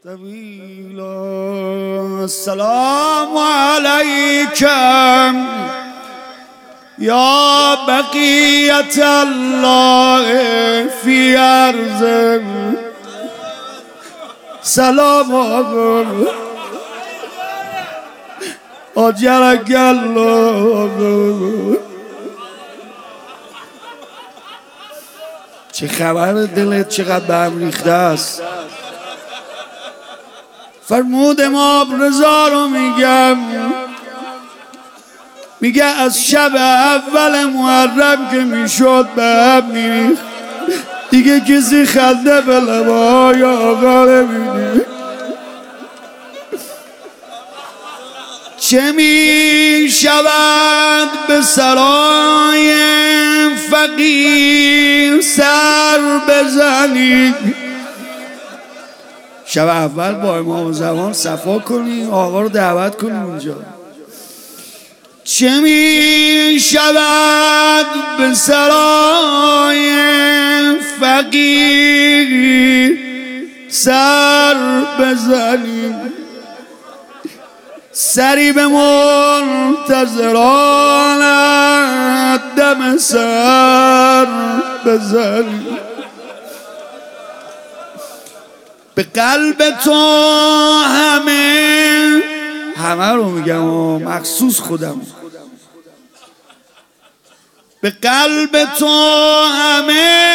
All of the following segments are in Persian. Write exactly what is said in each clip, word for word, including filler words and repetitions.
طويلا. السلام عليكم يا بقية الله في أرض. سلام أجرك الله. چه خبر؟ دلت چقدر به هم ریخته است؟ فرمود امام رضا رو میگم، میگه از شب اول محرم که میشد به هم میریخت، دیگه کسی خنده به لبای آقا نمیدی. چه میشود به سرای فقیر سر بزنی؟ شب اول با امام زمان صفا کنی، آقا رو دعوت کنی اونجا. چه می شود به سرای فقیر سر بزنی؟ سری به منتظرانت دم سر بزنی. به قلب تو همه همه رو میگم و مخصوص خودم، به قلب تو همه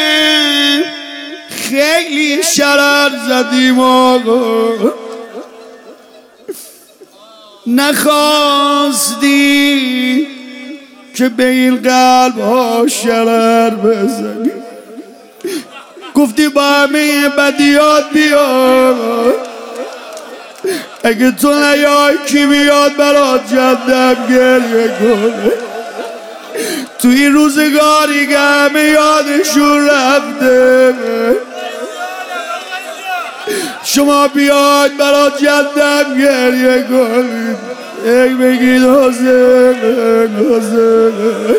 خیلی شرر زدیم آقا، نخواستی که به این قلب ها شرر بزنی. گفتی با همه بدیات بیا، اگه تو نیای کی بیاد برات جدم گریه کنه؟ تو این روزگاری که همه یادشون رفته، شما بیاید برات جدم گریه کنید. ای بگید حسین حسین.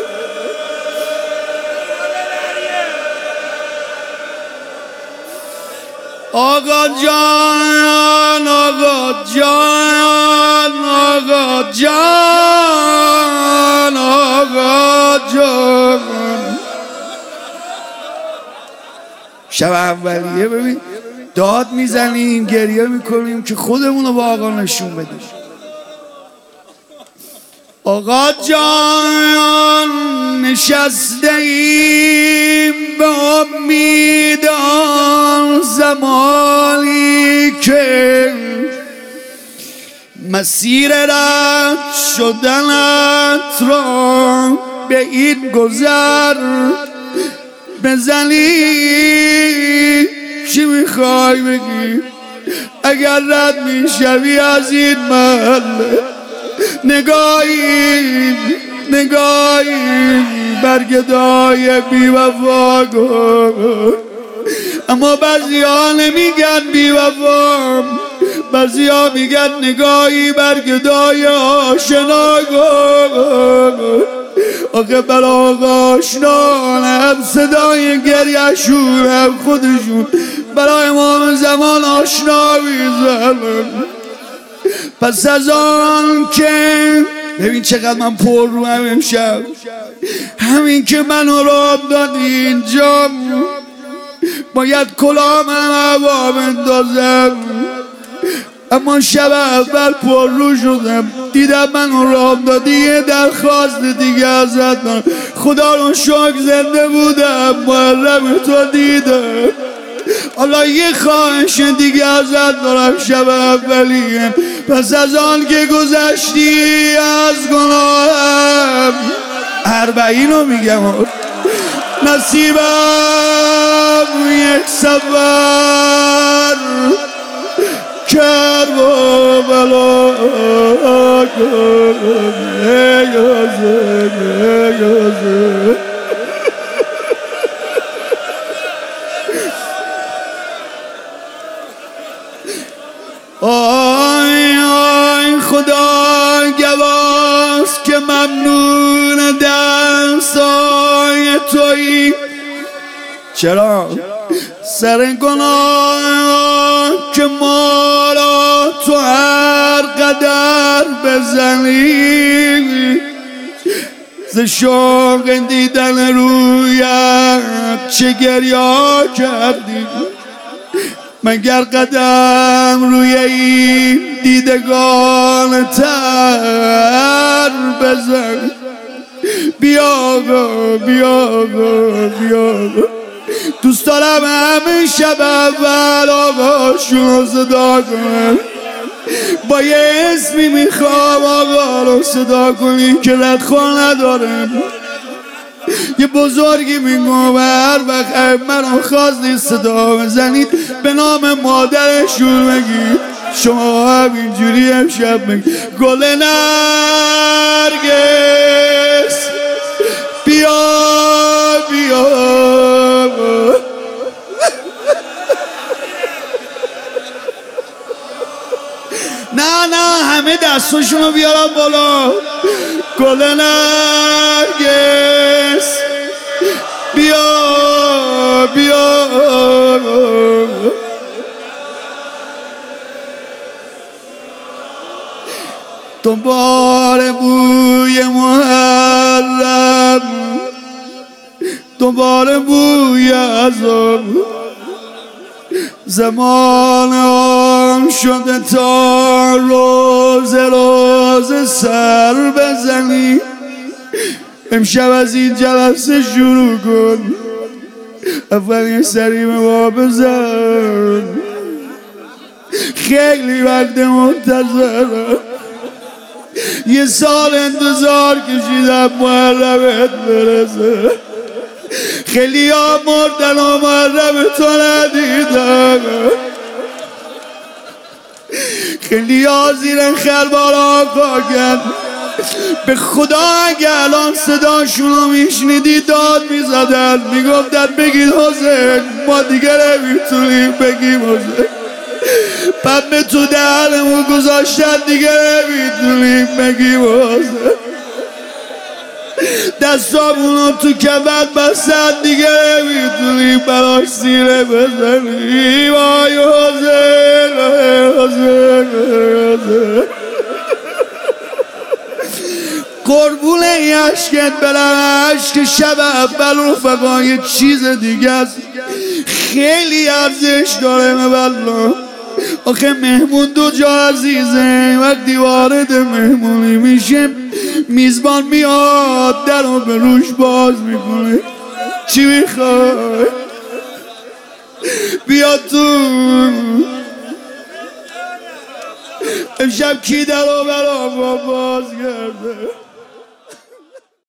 آقا جان آقا جان آقا جان آقا جان. شب اولیه ببین داد میزنیم گریه میکنیم که خودمون رو با آقا نشون بدیم. آقا جان نشسته ایم به امید آن زمانی که مسیر رد شدنت را به این گذر بزنی. چی میخوای بگی؟ اگر رد میشوی از این محله، نگاهی نگاهی برگدای بی وفا کن. اما بعضی ها نمیگن بی وفا، بعضی ها میگن نگاهی برگدای آشنا کن. آخه برای آقا آشنا هم صدای گریهشون هم خودشون برای امام زمان آشنا میزنن. پس از آن که ببین چقدر من پر رو هم امشب، همین که منو راه دادی اینجا باید کلام هم هوا بندازم. اما شب اول پر رو شدم، دیدم منو راه دادی، یه درخواست دیگه ازت دارم. خدا رو شکر زنده بودم، محرم تو دیدم. حالا یه خواهش دیگه ازت دارم شب اولیه، پس از آن که گذشتی از گناهم، اربعین رو میگم، نصیبم یک سفر کرب و بلا کن. ای حسین ای حسین. آی آی خدا گواست که ممنون دستای تویی. چرا؟ سر گناه که ما بزنی ز شوق دیدن رویت چه گریا کردی مگر قدم روی این دیدگان تر بزن بیا آقا بیا آقا بیا آقا دوست دارم همه شب اول آقا شون صدا کنم با یه اسمی میخوام آقا رو صدا کنی که ردخور ندارم یه بزرگی میگم هر وقت منو خواستید صدا بزنید به نام مادرشون بگید شما همینجوری امشب بگید گل نرگس بیا بیا نه نه همه دستاشونو بیارم بالا گل نرگس بیا بیا دنبال بوی محرم دنبال بوی عذاب زمان آن شده تا روز روز سر بزنی امشب از این جلسه شروع کن اولین سریم ما بزن خیلی وقت منتظرم یه سال انتظار کشیدم محرمت برسه خیلی ها مردن و محرم تو ندیدم خیلی ها زیر خربارا کاکن به خدا اگه الان صداشون رو میشنیدی داد میزدن میگفتن بگید حسین ما دیگه نمیتونیم بگیم حسین پمه تو دهنمون گذاشتن دیگه نمیتونیم بگیم حسین دستامونو تو کمد بستن دیگه نمیتونیم براش سینه بزنیم آی حسین حسین حسین قربون این عشقت برم عشق شب اول رفقا یه چیز دیگه است خیلی ارزش داره مبلا آخه مهمون دو جا عزیزه وقتی وارد مهمونی میشه میزبان میاد در رو به روش باز میکنه چی میخوای بیا تو امشب کی در رو برام باز کرده